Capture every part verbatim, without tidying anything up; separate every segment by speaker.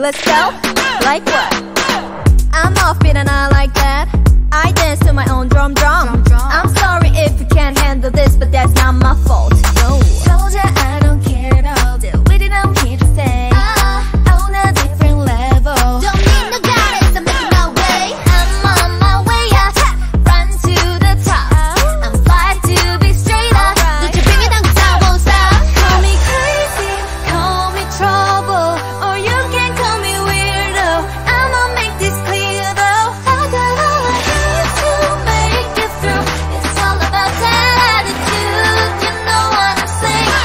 Speaker 1: Let's go, like what? I'm offbeat and I like that. I dance to my own drum drum. I'm sorry if you can't handle this, but that's not my fault. No.
Speaker 2: told ya I don't care at all. Deal with it, I'm here to stay. uh, On a different level. Don't need no guidance, I'm making my way. I'm on my way up, run to the top. I'm fly to be straight up. Don't you bring it down 'cause I won't stop. Call me crazy, call me trouble, or you can call me weirdo. I'ma make this clear though. I got all I need to make it through. It's all about that attitude, you know what I'm saying.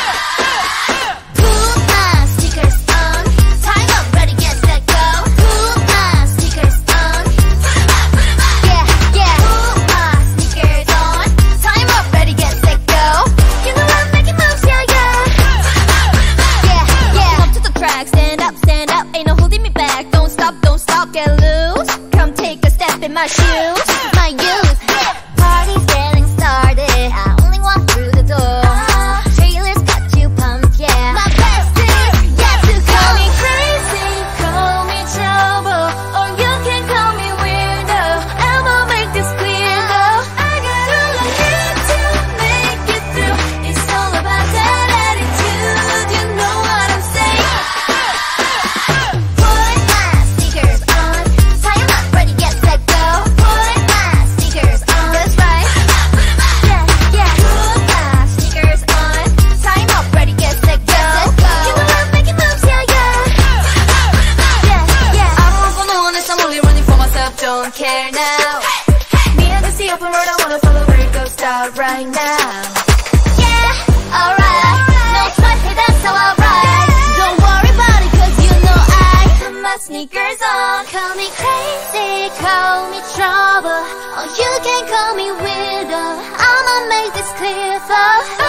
Speaker 2: Put my sneakers on, time up, ready, get set, go. Put my sneakers on, yeah, yeah. Put my sneakers on, time up, ready, get set, go. You know I'm making moves, yeah, yeah. Yeah, yeah. Come to the track, stand up, stand up, ain't no holding me back. Don't stop, don't stop, get loose. Come take a step in my shoes, my youth. Party's getting started, I only walk through the door. Trailers got you pumped, yeah. My best is yet to come. Call me crazy, call me trouble, or you can call me weirdo. I'ma make this clear though. I got all I need to make it through. It's all about that attitude, you know what I'm saying. Put my sneakers on, time up, ready, get set, go. Put my sneakers on, that's right. Yeah, yeah. Put my sneakers on, time up, ready, get set, go. You know I'm making moves, yeah, yeah. Yeah, yeah. I don't want for no one else, I'm only running for myself, don't care now. Me and the open road, I wanna follow where it goes, start right now. Yeah, alright. No sweat, hey, that's how I ride. Don't worry about it, 'cause you know I put my sneakers on. Call me crazy, call me trouble, or you can call me weirdo. I'ma make this clear though.